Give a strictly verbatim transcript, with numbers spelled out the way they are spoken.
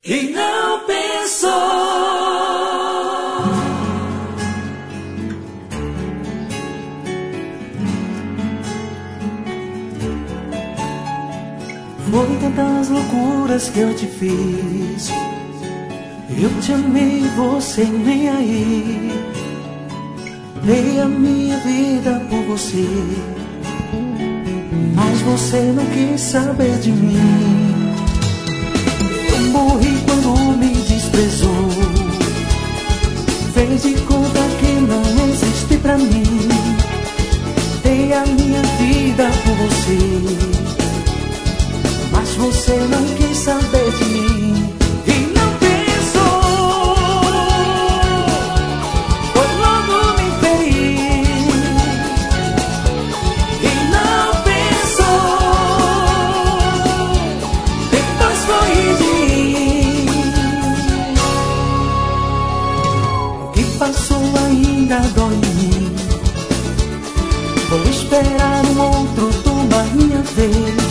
E não pensou. Foi tantas loucuras que eu te fiz. Eu te amei, você nem aí. Dei a minha vida por você, mas você não quis saber de mim. Eu morri quando me desprezou. Fez de conta que não existe pra mim. Dei a minha vida por você, mas você não quis saber de mim. E não pensou, foi logo me ferir. E não pensou, depois foi de mim. O que passou ainda dói em mim. Vou esperar um outro tomar minha vez.